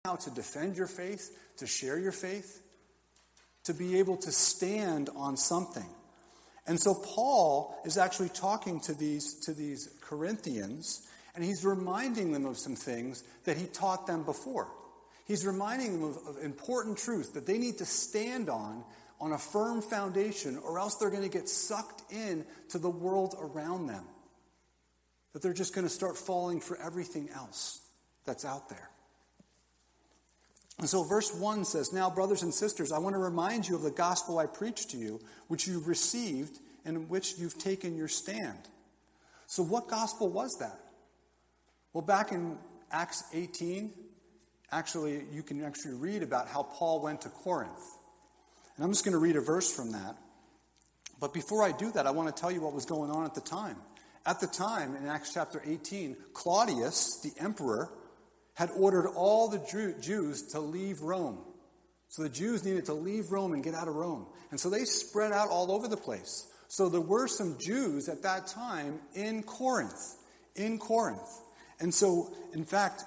how to defend your faith, to share your faith, to be able to stand on something. And so Paul is actually talking to these Corinthians, and he's reminding them of some things that he taught them before. He's reminding them of important truths that they need to stand on a firm foundation, or else they're going to get sucked in to the world around them. That they're just going to start falling for everything else that's out there. And so verse 1 says, "Now, brothers and sisters, I want to remind you of the gospel I preached to you, which you've received and in which you've taken your stand." So what gospel was that? Well, back in Acts 18, you can actually read about how Paul went to Corinth. And I'm just going to read a verse from that. But before I do that, I want to tell you what was going on at the time. At the time, in Acts chapter 18, Claudius, the emperor, had ordered all the Jews to leave Rome. So the Jews needed to leave Rome and get out of Rome. And so they spread out all over the place. So there were some Jews at that time in Corinth. And so, in fact,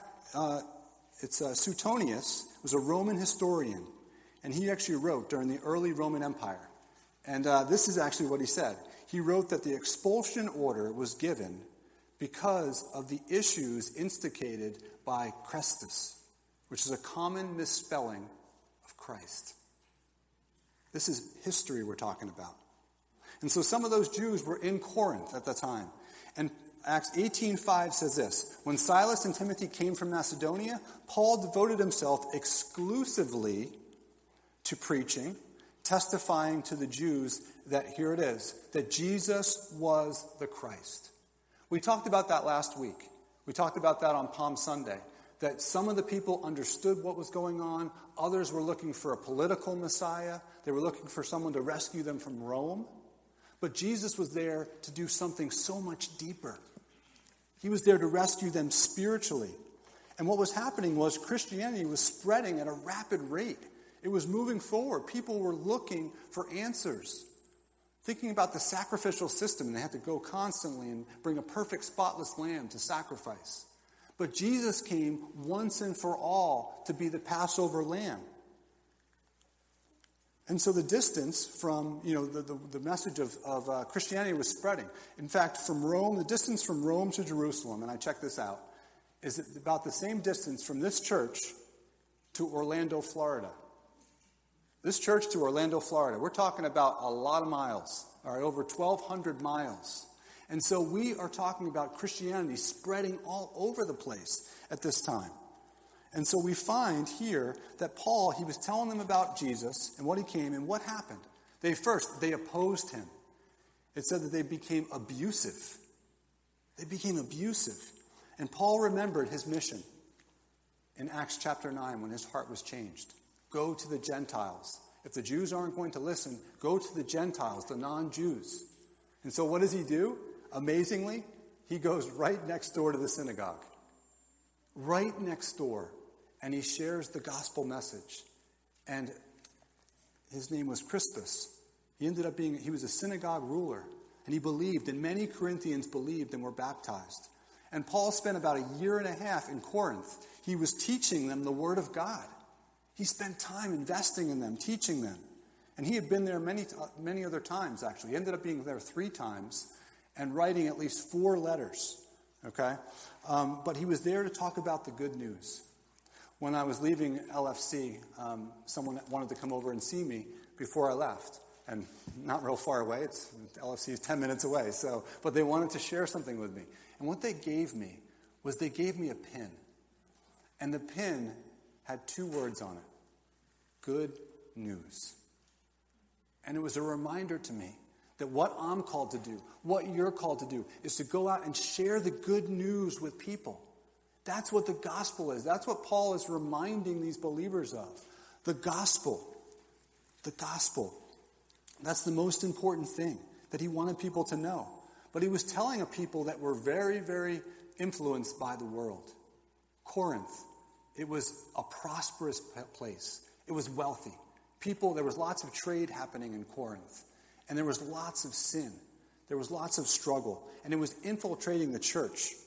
Suetonius was a Roman historian. And he actually wrote during the early Roman Empire. And this is actually what he said. He wrote that the expulsion order was given because of the issues instigated by Chrestus, which is a common misspelling of Christ. This is history we're talking about. And so some of those Jews were in Corinth at the time. And Acts 18:5 says this: "When Silas and Timothy came from Macedonia, Paul devoted himself exclusively to preaching, testifying to the Jews that," here it is, "that Jesus was the Christ." We talked about that last week. We talked about that on Palm Sunday, that some of the people understood what was going on. Others were looking for a political Messiah. They were looking for someone to rescue them from Rome. But Jesus was there to do something so much deeper. He was there to rescue them spiritually. And what was happening was Christianity was spreading at a rapid rate. It was moving forward. People were looking for answers. Thinking about the sacrificial system, and they had to go constantly and bring a perfect, spotless lamb to sacrifice. But Jesus came once and for all to be the Passover lamb. And so the distance from, the message of Christianity was spreading. In fact, from Rome, the distance from Rome to Jerusalem, and I checked this out, is about the same distance from this church to Orlando, Florida. This church to Orlando, Florida. We're talking about a lot of miles, all right, over 1,200 miles. And so we are talking about Christianity spreading all over the place at this time. And so we find here that Paul, he was telling them about Jesus and what he came and what happened. They opposed him. It said that they became abusive. And Paul remembered his mission in Acts chapter 9 when his heart was changed. Go to the Gentiles. If the Jews aren't going to listen, go to the Gentiles, the non-Jews. And so what does he do? Amazingly, he goes right next door to the synagogue. Right next door. And he shares the gospel message. And his name was Crispus. He was a synagogue ruler. And he believed, and many Corinthians believed and were baptized. And Paul spent about a year and a half in Corinth. He was teaching them the word of God. He spent time investing in them, teaching them. And he had been there many other times, actually. He ended up being there 3 times and writing at least 4 letters. Okay? But he was there to talk about the good news. When I was leaving LFC, someone wanted to come over and see me before I left. And not real far away. LFC is 10 minutes away. But they wanted to share something with me. And what they gave me was they gave me a pin. And the pin had 2 words on it. Good news. And it was a reminder to me that what I'm called to do, what you're called to do, is to go out and share the good news with people. That's what the gospel is. That's what Paul is reminding these believers of. The gospel. The gospel. That's the most important thing that he wanted people to know. But he was telling a people that were very, very influenced by the world. Corinth. It was a prosperous place. It was wealthy. There was lots of trade happening in Corinth. And there was lots of sin. There was lots of struggle. And it was infiltrating the church.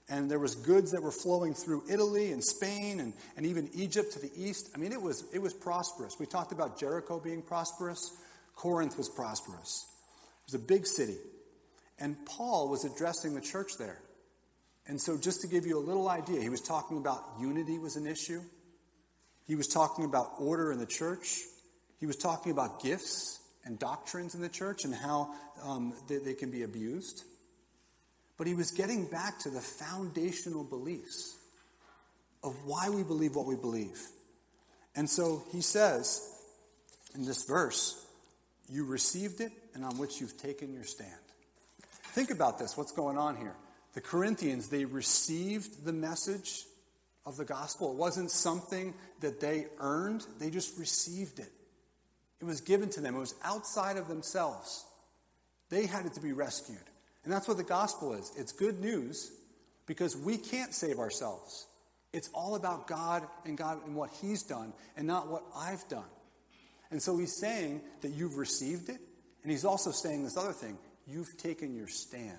And there was goods that were flowing through Italy and Spain and even Egypt to the east. I mean, it was prosperous. We talked about Jericho being prosperous. Corinth was prosperous. It was a big city. And Paul was addressing the church there. And so just to give you a little idea, he was talking about unity was an issue. He was talking about order in the church. He was talking about gifts and doctrines in the church and how they can be abused. But he was getting back to the foundational beliefs of why we believe what we believe. And so he says in this verse, you received it and on which you've taken your stand. Think about this, what's going on here. The Corinthians, they received the message of the gospel. It wasn't something that they earned. They just received it. It was given to them. It was outside of themselves. They had it to be rescued. And that's what the gospel is. It's good news because we can't save ourselves. It's all about God and what He's done and not what I've done. And so He's saying that you've received it. And He's also saying this other thing. You've taken your stand.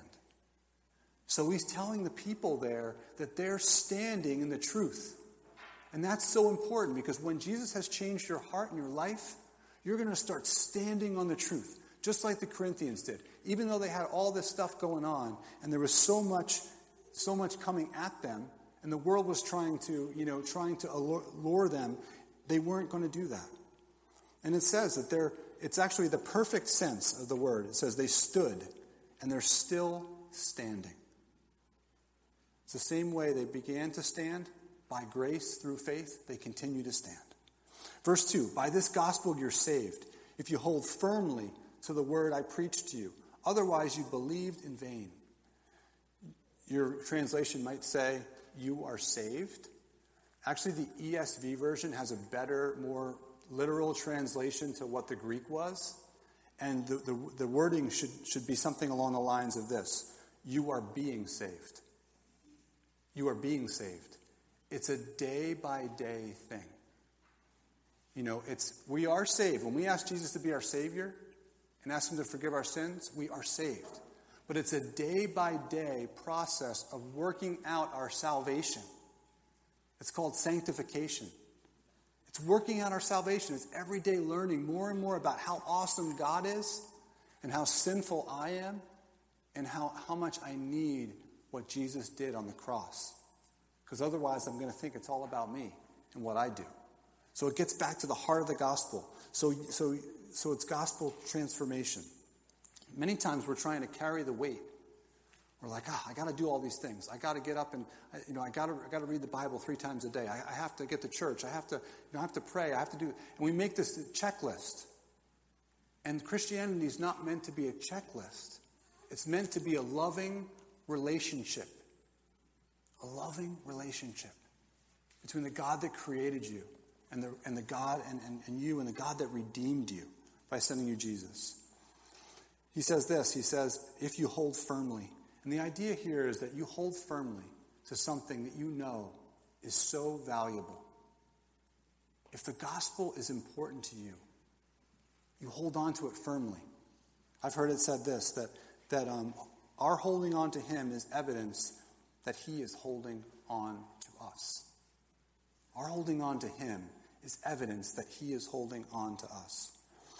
So He's telling the people there that they're standing in the truth. And that's so important because when Jesus has changed your heart and your life, you're going to start standing on the truth, just like the Corinthians did. Even though they had all this stuff going on and there was so much coming at them, and the world was trying to allure them, they weren't going to do that. And it says that it's actually the perfect sense of the word. It says they stood and they're still standing. It's the same way they began to stand. By grace through faith, they continue to stand. Verse 2, by this gospel you're saved, if you hold firmly to the word I preached to you. Otherwise you believed in vain. Your translation might say, you are saved. Actually, the ESV version has a better, more literal translation to what the Greek was. And the wording should be something along the lines of this. You are being saved. You are being saved. It's a day-by-day thing. We are saved. When we ask Jesus to be our Savior and ask Him to forgive our sins, we are saved. But it's a day-by-day process of working out our salvation. It's called sanctification. It's working out our salvation. It's everyday learning more and more about how awesome God is and how sinful I am and how much I need what Jesus did on the cross. Because otherwise I'm going to think it's all about me and what I do. So it gets back to the heart of the gospel. So it's gospel transformation. Many times we're trying to carry the weight. We're like, I got to do all these things. I got to get up and, I got to read the Bible 3 times a day. I have to get to church. I have to pray. I have to do. And we make this checklist. And Christianity is not meant to be a checklist. It's meant to be a loving relationship. A loving relationship between the God that created you and the God and you and the God that redeemed you by sending you Jesus. He says this. He says, if you hold firmly. And the idea here is that you hold firmly to something that you know is so valuable. If the gospel is important to you, you hold on to it firmly. I've heard it said this, that our holding on to Him is evidence that He is holding on to us. Our holding on to Him is evidence that He is holding on to us.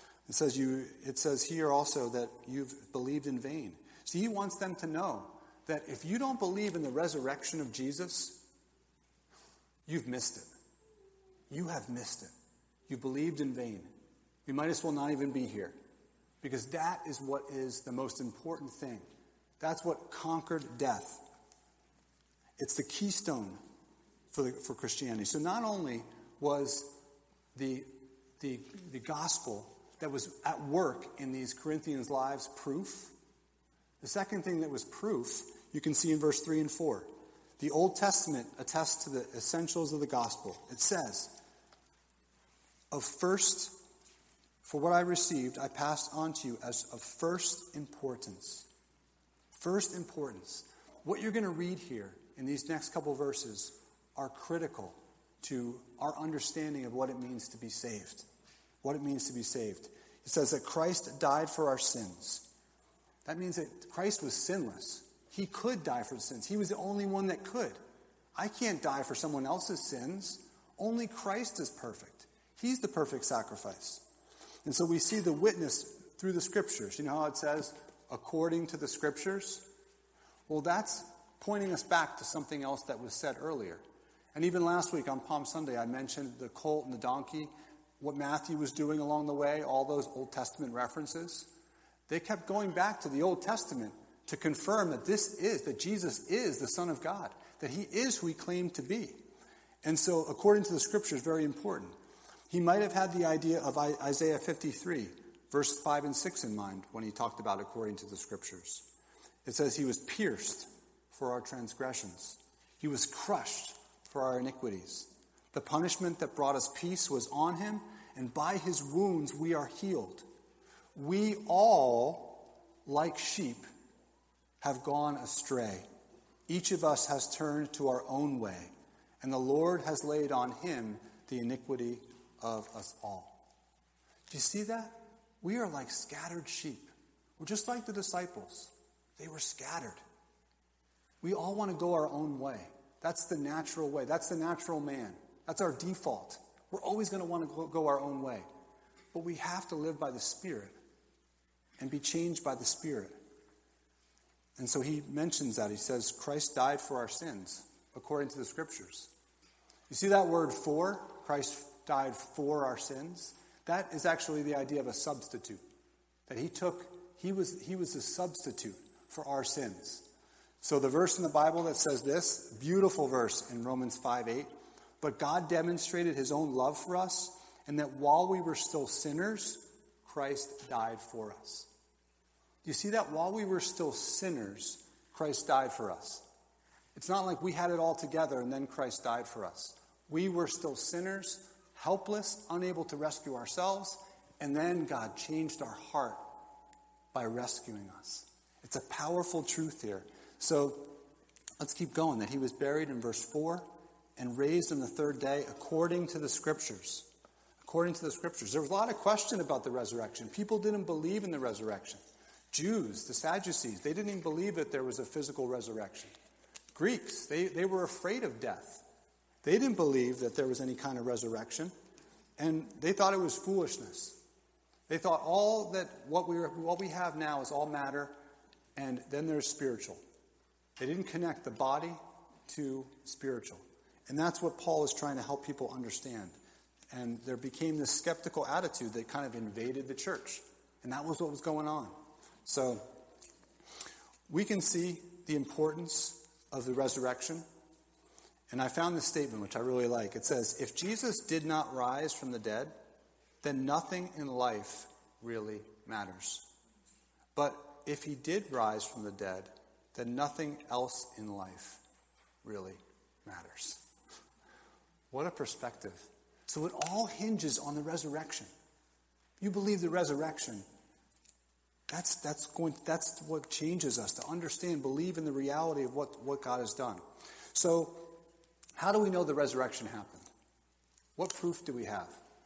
It says here also that you've believed in vain. See, He wants them to know that if you don't believe in the resurrection of Jesus, you've missed it. You have missed it. You've believed in vain. You might as well not even be here. Because that is what is the most important thing. That's what conquered death. It's the keystone for Christianity. So not only was the gospel that was at work in these Corinthians' lives proof, the second thing that was proof, you can see in verse 3 and 4. The Old Testament attests to the essentials of the gospel. It says, for what I received, I passed on to you as of first importance. First importance. What you're going to read here in these next couple verses are critical to our understanding of what it means to be saved. What it means to be saved. It says that Christ died for our sins. That means that Christ was sinless. He could die for sins. He was the only one that could. I can't die for someone else's sins. Only Christ is perfect. He's the perfect sacrifice. And so we see the witness through the Scriptures. You know how it says, according to the Scriptures? Well, that's pointing us back to something else that was said earlier. And even last week on Palm Sunday, I mentioned the colt and the donkey, what Matthew was doing along the way, all those Old Testament references. They kept going back to the Old Testament to confirm that that Jesus is the Son of God, that he is who he claimed to be. And so, according to the Scriptures, very important. He might have had the idea of Isaiah 53, verse 5 and 6 in mind when he talked about according to the Scriptures. It says he was pierced for our transgressions. He was crushed for our iniquities. The punishment that brought us peace was on him, and by his wounds we are healed. We all, like sheep, have gone astray. Each of us has turned to our own way, and the Lord has laid on him the iniquity of us all. Do you see that? We are like scattered sheep. We're just like the disciples. They were scattered. We all want to go our own way. That's the natural way. That's the natural man. That's our default. We're always going to want to go our own way. But we have to live by the Spirit and be changed by the Spirit. And so he mentions that. He says, Christ died for our sins, according to the Scriptures. You see that word for? Christ died for our sins. That is actually the idea of a substitute. That he was a substitute for our sins. So the verse in the Bible that says this, beautiful verse in Romans 5:8, but God demonstrated his own love for us, and that while we were still sinners, Christ died for us. Do you see that? While we were still sinners, Christ died for us. It's not like we had it all together and then Christ died for us. We were still sinners, helpless, unable to rescue ourselves, and then God changed our heart by rescuing us. It's a powerful truth here. So let's keep going. That he was buried in verse 4 and raised on the third day according to the Scriptures. According to the Scriptures. There was a lot of question about the resurrection. People didn't believe in the resurrection. Jews, the Sadducees, they didn't even believe that there was a physical resurrection. Greeks, they were afraid of death. They didn't believe that there was any kind of resurrection. And they thought it was foolishness. They thought what we have now is all matter, and then there's spiritual. They didn't connect the body to spiritual. And that's what Paul is trying to help people understand. And there became this skeptical attitude that kind of invaded the church. And that was what was going on. So we can see the importance of the resurrection. And I found this statement, which I really like. It says, if Jesus did not rise from the dead, then nothing in life really matters. But if he did rise from the dead, then nothing else in life really matters. What a perspective. So it all hinges on the resurrection. You believe the resurrection. That's what changes us, to understand, believe in the reality of what God has done. So how do we know the resurrection happened? What proof do we have?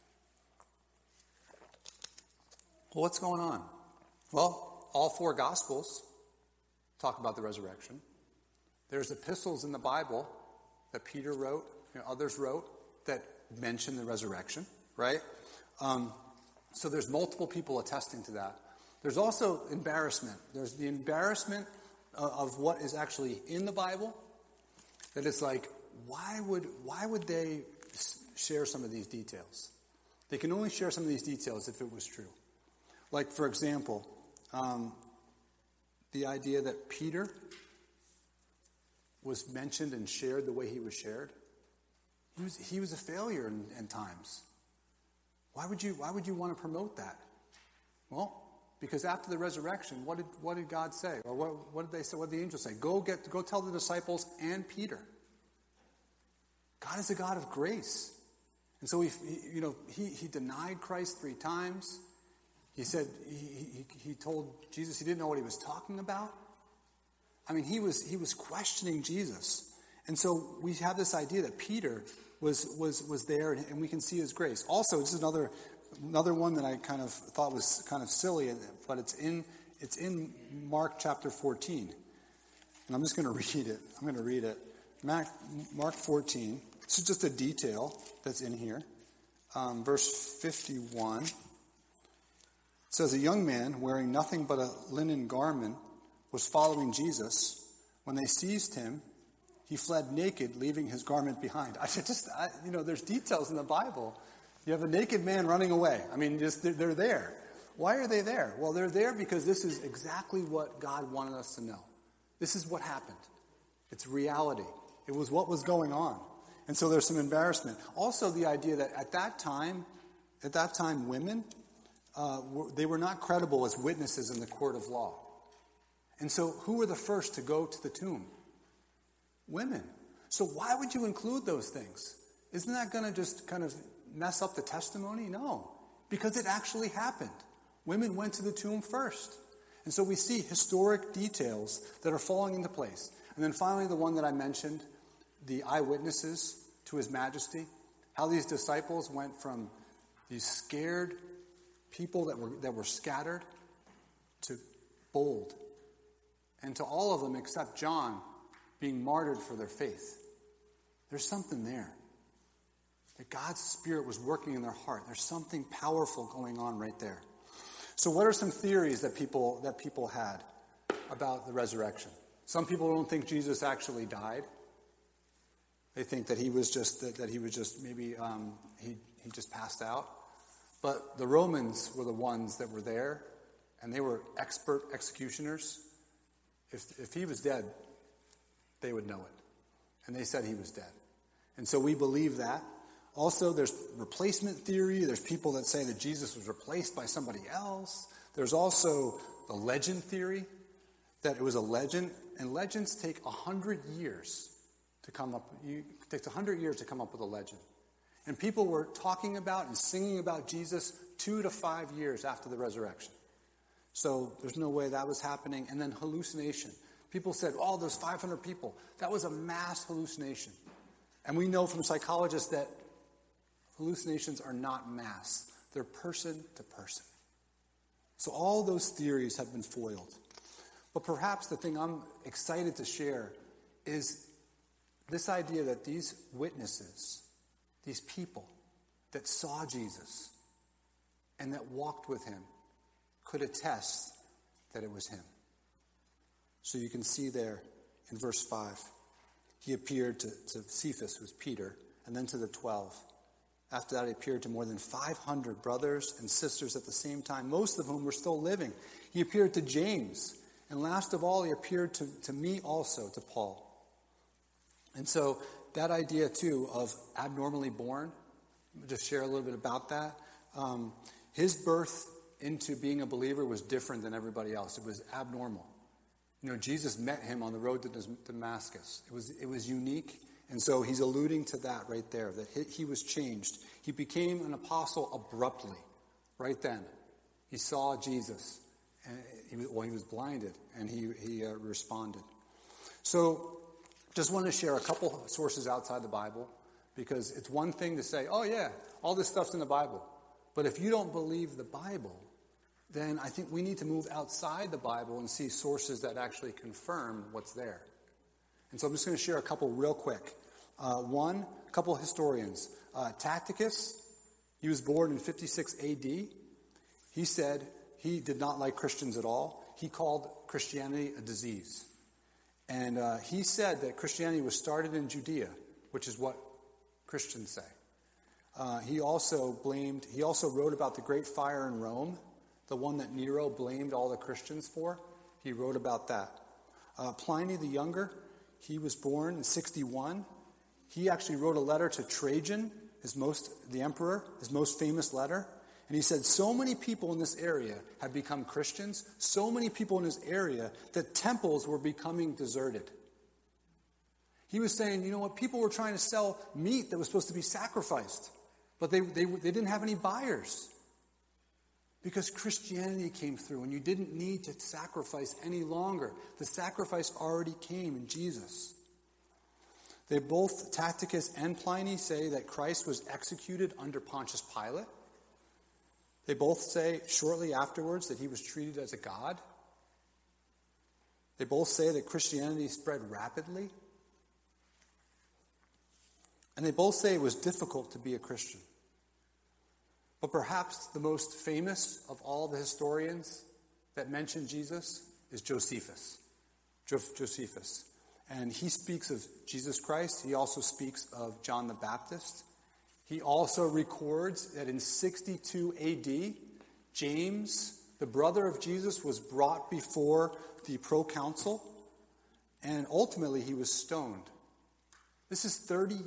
Well, what's going on? Well, all four Gospels talk about the resurrection. There's epistles in the Bible that Peter wrote, others wrote, that mention the resurrection, right? So there's multiple people attesting to that. There's also embarrassment. There's the embarrassment of what is actually in the Bible. That it's like, why would they share some of these details? They can only share some of these details if it was true. Like, for example, the idea that Peter was mentioned and shared the way he was shared. He was a failure in times. Why would you want to promote that? Well, because after the resurrection, what did God say? Or what did they say? What did the angels say? Go tell the disciples and Peter. God is a God of grace. And so he denied Christ 3 times. He said he told Jesus he didn't know what he was talking about. I mean, he was questioning Jesus. And so we have this idea that Peter was there, and we can see his grace. Also, this is another one that I kind of thought was kind of silly, but it's in Mark chapter 14. And I'm just going to read it. I'm going to read it. Mark 14. This is just a detail that's in here. Verse 51. It says, a young man wearing nothing but a linen garment was following Jesus. When they seized him, he fled naked, leaving his garment behind. There's details in the Bible. You have a naked man running away. I mean, they're there. Why are they there? Well, they're there because this is exactly what God wanted us to know. This is what happened. It's reality. It was what was going on. And so there's some embarrassment. Also, the idea that at that time, women, they were not credible as witnesses in the court of law. And so who were the first to go to the tomb? Women. So why would you include those things? Isn't that going to just kind of mess up the testimony? No, because it actually happened. Women went to the tomb first. And so we see historic details that are falling into place. And then finally, the one that I mentioned, the eyewitnesses to His Majesty, how these disciples went from these scared people that were scattered to bold. And to all of them except John being martyred for their faith. There's something there. That God's Spirit was working in their heart. There's something powerful going on right there. So what are some theories that people had about the resurrection? Some people don't think Jesus actually died. They think that he was just maybe he just passed out. But the Romans were the ones that were there, and they were expert executioners. If he was dead, they would know it. And they said he was dead. And so we believe that. Also, there's replacement theory. There's people that say that Jesus was replaced by somebody else. There's also the legend theory, that it was a legend. And legends take 100 years to come up. It takes 100 years to come up with a legend. And people were talking about and singing about Jesus 2 to 5 years after the resurrection. So there's no way that was happening. And then hallucination. People said, oh, there's 500 people. That was a mass hallucination. And we know from psychologists that hallucinations are not mass. They're person to person. So all those theories have been foiled. But perhaps the thing I'm excited to share is this idea that these witnesses, these people that saw Jesus and that walked with him, could attest that it was him. So you can see there in verse 5, he appeared to Cephas, who's Peter, and then to the 12. After that, he appeared to more than 500 brothers and sisters at the same time, most of whom were still living. He appeared to James, and last of all, he appeared to me also, to Paul. And so that idea, too, of abnormally born, I'll just share a little bit about that. His birth into being a believer was different than everybody else. It was abnormal. Jesus met him on the road to Damascus. It was unique. And so he's alluding to that right there, that he was changed. He became an apostle abruptly, right then. He saw Jesus, and he was blinded, and he responded. So just want to share a couple sources outside the Bible, because it's one thing to say, oh yeah, all this stuff's in the Bible. But if you don't believe the Bible, then I think we need to move outside the Bible and see sources that actually confirm what's there. And so I'm just going to share a couple real quick. One, a couple historians. Tacitus, he was born in 56 AD. He said he did not like Christians at all. He called Christianity a disease. And he said that Christianity was started in Judea, which is what Christians say. He also wrote about the Great Fire in Rome, the one that Nero blamed all the Christians for. He wrote about that. Pliny the Younger, he was born in 61. He actually wrote a letter to Trajan, the emperor, his most famous letter. And he said, so many people in this area have become Christians, so many people in this area that temples were becoming deserted. He was saying, you know what, people were trying to sell meat that was supposed to be sacrificed, but they didn't have any buyers. Because Christianity came through and you didn't need to sacrifice any longer. The sacrifice already came in Jesus. They both, Tacitus and Pliny, say that Christ was executed under Pontius Pilate. They both say shortly afterwards that he was treated as a god. They both say that Christianity spread rapidly. And they both say it was difficult to be a Christian. But perhaps the most famous of all the historians that mention Jesus is Josephus. Josephus. And he speaks of Jesus Christ. He also speaks of John the Baptist. He also records that in 62 AD, James, the brother of Jesus, was brought before the proconsul, and ultimately he was stoned. This is 30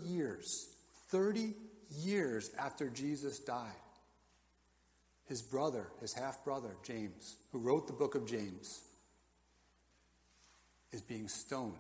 years after Jesus died. His brother, his half-brother, James, who wrote the book of James, is being stoned.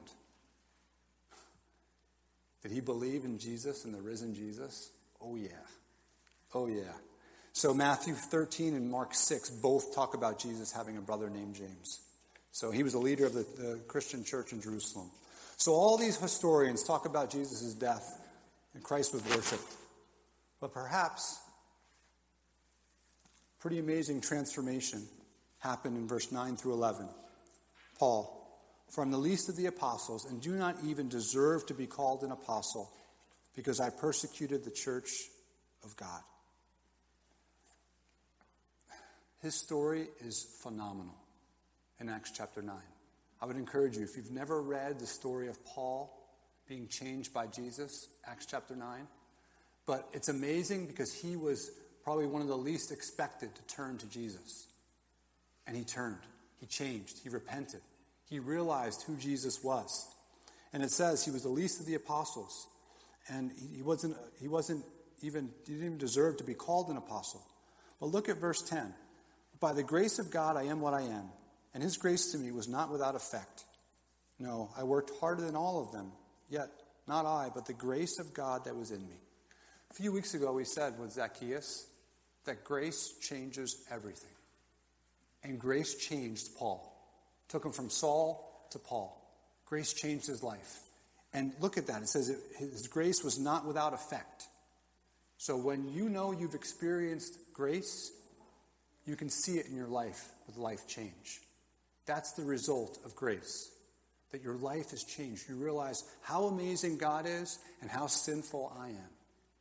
Did he believe in Jesus and the risen Jesus? Oh yeah. Oh yeah. So Matthew 13 and Mark 6 both talk about Jesus having a brother named James. So he was a leader of the Christian church in Jerusalem. So all these historians talk about Jesus' death and Christ was worshipped. But perhaps pretty amazing transformation happened in verse 9 through 11. Paul, for I'm the least of the apostles and do not even deserve to be called an apostle because I persecuted the church of God. His story is phenomenal in Acts chapter 9. I would encourage you, if you've never read the story of Paul being changed by Jesus, Acts chapter 9, but it's amazing because he was probably one of the least expected to turn to Jesus. And he turned. He changed. He repented. He realized who Jesus was. And it says he was the least of the apostles. And he didn't even deserve to be called an apostle. But look at verse 10. By the grace of God I am what I am, and his grace to me was not without effect. No, I worked harder than all of them, yet not I, but the grace of God that was in me. A few weeks ago we said with Zacchaeus that grace changes everything. And grace changed Paul. Took him from Saul to Paul. Grace changed his life. And look at that. It says his grace was not without effect. So when you know you've experienced grace, you can see it in your life with life change. That's the result of grace. That your life has changed. You realize how amazing God is and how sinful I am.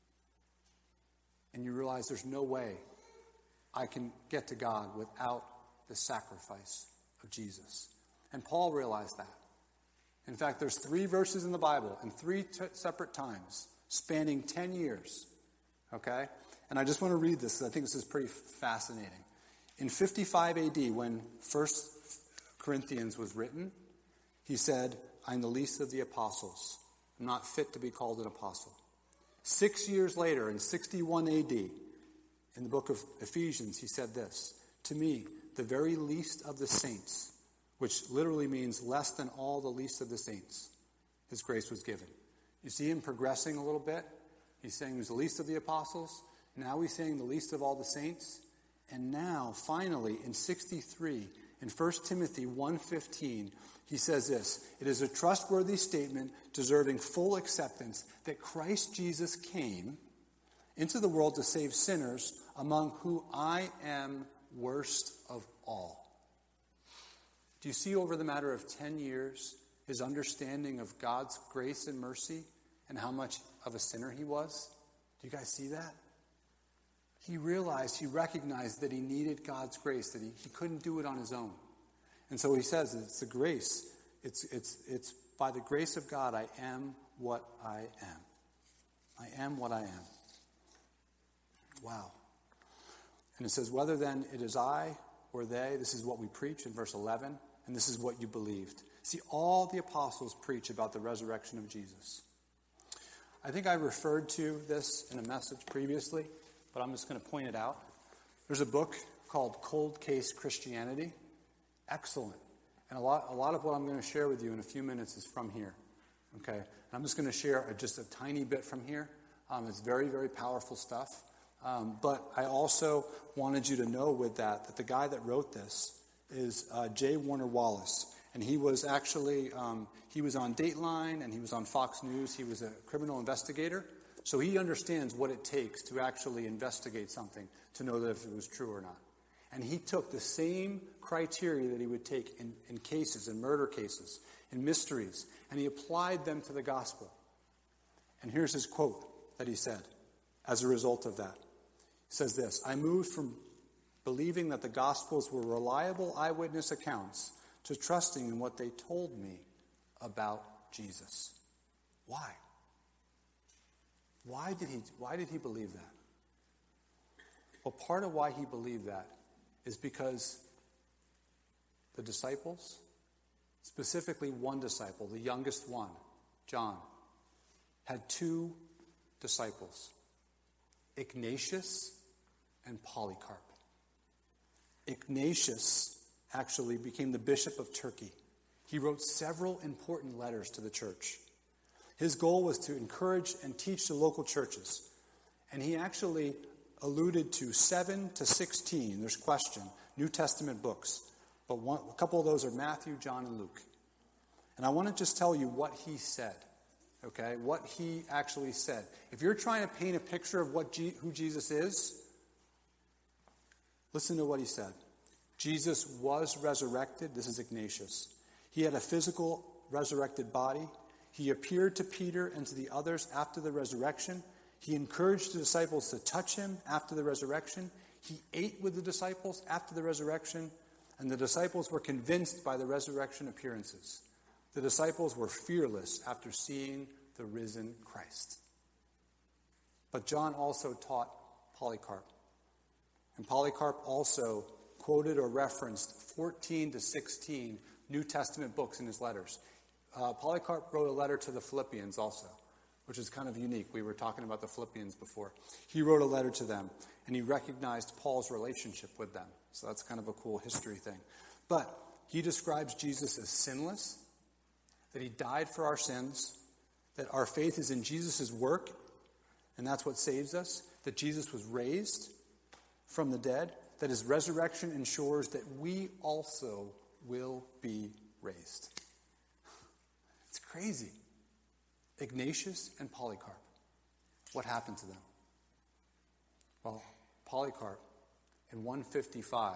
And you realize there's no way I can get to God without the sacrifice of Jesus. And Paul realized that. In fact, there's 3 verses in the Bible in 3 separate times, spanning 10 years. Okay? And I just want to read this because I think this is pretty fascinating. In 55 AD, when 1 Corinthians was written, he said, I'm the least of the apostles. I'm not fit to be called an apostle. 6 years later, in 61 AD, in the book of Ephesians, he said this, to me, the very least of the saints, which literally means less than all the least of the saints, his grace was given. You see him progressing a little bit. He's saying he was the least of the apostles. Now he's saying the least of all the saints. And now, finally, in 63, in 1 Timothy 1:15, he says this, it is a trustworthy statement deserving full acceptance that Christ Jesus came into the world to save sinners, among whom I am worst of all. Do you see over the matter of 10 years his understanding of God's grace and mercy and how much of a sinner he was? Do you guys see that? He recognized that he needed God's grace, that he couldn't do it on his own. And so he says it's the grace. It's by the grace of God I am what I am. I am what I am. Wow. And it says, whether then it is I or they, this is what we preach in verse 11, and this is what you believed. See, all the apostles preach about the resurrection of Jesus. I think I referred to this in a message previously, but I'm just going to point it out. There's a book called Cold Case Christianity. Excellent. And a lot of what I'm going to share with you in a few minutes is from here. Okay? And I'm just going to share just a tiny bit from here. It's very, very powerful stuff. But I also wanted you to know with that the guy that wrote this is J. Warner Wallace. And he was actually, he was on Dateline and he was on Fox News. He was a criminal investigator. So he understands what it takes to actually investigate something to know that if it was true or not. And he took the same criteria that he would take in cases, in murder cases, in mysteries, and he applied them to the gospel. And here's his quote that he said as a result of that. He says this: "I moved from believing that the Gospels were reliable eyewitness accounts to trusting in what they told me about Jesus." Why? Why did he believe that? Well, part of why he believed that is because the disciples, specifically one disciple, the youngest one, John, had two disciples, Ignatius and Polycarp. Ignatius actually became the bishop of Turkey. He wrote several important letters to the church. His goal was to encourage and teach the local churches. And he actually alluded to 7 to 16, there's question, New Testament books. But a couple of those are Matthew, John, and Luke. And I want to just tell you what he said, okay? What he actually said. If you're trying to paint a picture of who Jesus is, listen to what he said. Jesus was resurrected. This is Ignatius. He had a physical resurrected body. He appeared to Peter and to the others after the resurrection. He encouraged the disciples to touch him after the resurrection. He ate with the disciples after the resurrection. And the disciples were convinced by the resurrection appearances. The disciples were fearless after seeing the risen Christ. But John also taught Polycarp. And Polycarp also quoted or referenced 14 to 16 New Testament books in his letters. Polycarp wrote a letter to the Philippians also, which is kind of unique. We were talking about the Philippians before. He wrote a letter to them, and he recognized Paul's relationship with them. So that's kind of a cool history thing. But he describes Jesus as sinless, that he died for our sins, that our faith is in Jesus' work, and that's what saves us, that Jesus was raised from the dead, that his resurrection ensures that we also will be raised. It's crazy. Ignatius and Polycarp. What happened to them? Well, Polycarp in 155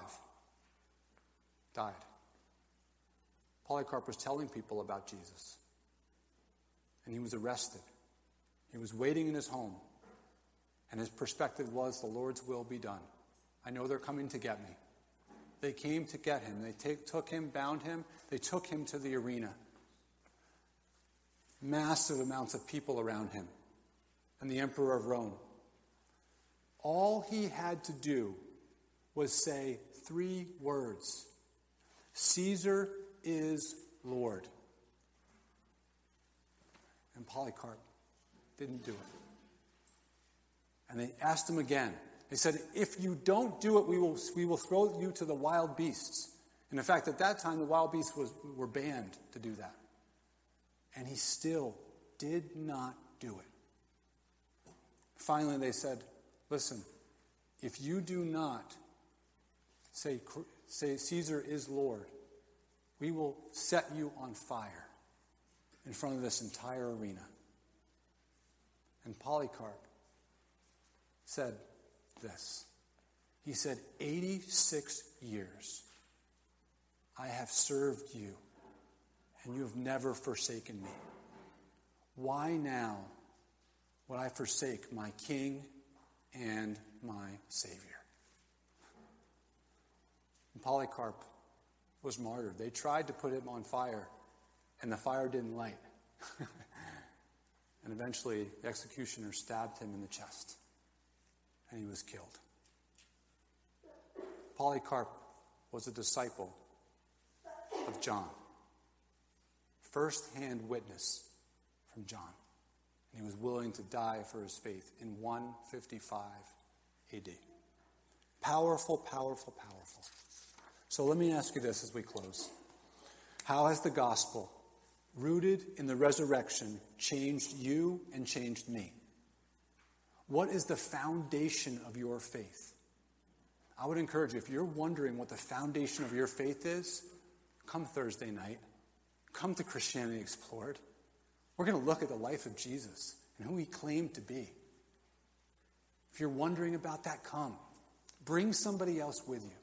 died. Polycarp was telling people about Jesus. And he was arrested. He was waiting in his home. And his perspective was, the Lord's will be done. I know they're coming to get me. They came to get him. They took him, bound him. They took him to the arena. Massive amounts of people around him. And the emperor of Rome. All he had to do was say 3 words. Caesar is Lord. And Polycarp didn't do it. And they asked him again. They said, if you don't do it, we will throw you to the wild beasts. And in fact, at that time, the wild beasts were banned to do that. And he still did not do it. Finally, they said, listen, if you do not say Caesar is Lord, we will set you on fire in front of this entire arena. And Polycarp said this. He said, 86 years I have served you, and you have never forsaken me. Why now would I forsake my King and my Savior? And Polycarp was martyred. They tried to put him on fire, and the fire didn't light. And eventually, the executioner stabbed him in the chest, and he was killed. Polycarp was a disciple of John. First-hand witness from John. And he was willing to die for his faith in 155 AD. Powerful, powerful, powerful. So let me ask you this as we close. How has the gospel, rooted in the resurrection, changed you and changed me? What is the foundation of your faith? I would encourage you, if you're wondering what the foundation of your faith is, come Thursday night. Come to Christianity Explored. We're going to look at the life of Jesus and who he claimed to be. If you're wondering about that, come. Bring somebody else with you.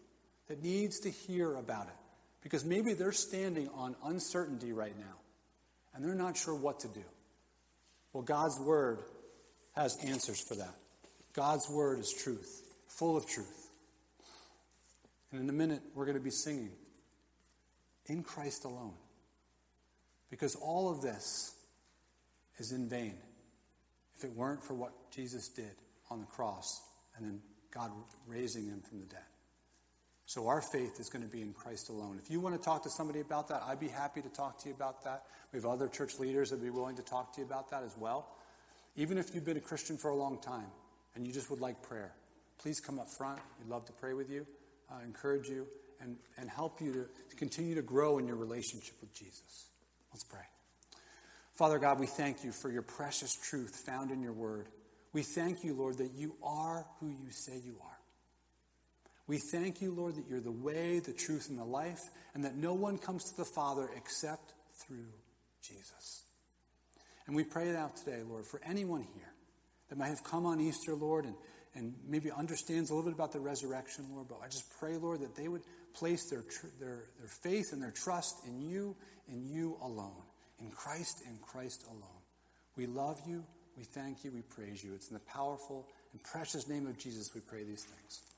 that needs to hear about it. Because maybe they're standing on uncertainty right now, and they're not sure what to do. Well, God's word has answers for that. God's word is truth, full of truth. And in a minute, we're going to be singing, In Christ Alone. Because all of this is in vain if it weren't for what Jesus did on the cross and then God raising him from the dead. So our faith is going to be in Christ alone. If you want to talk to somebody about that, I'd be happy to talk to you about that. We have other church leaders that would be willing to talk to you about that as well. Even if you've been a Christian for a long time and you just would like prayer, please come up front. We'd love to pray with you, encourage you, and help you to continue to grow in your relationship with Jesus. Let's pray. Father God, we thank you for your precious truth found in your word. We thank you, Lord, that you are who you say you are. We thank you, Lord, that you're the way, the truth, and the life, and that no one comes to the Father except through Jesus. And we pray now today, Lord, for anyone here that might have come on Easter, Lord, and maybe understands a little bit about the resurrection, Lord, but I just pray, Lord, that they would place their faith and their trust in you alone, in Christ alone. We love you, we thank you, we praise you. It's in the powerful and precious name of Jesus we pray these things.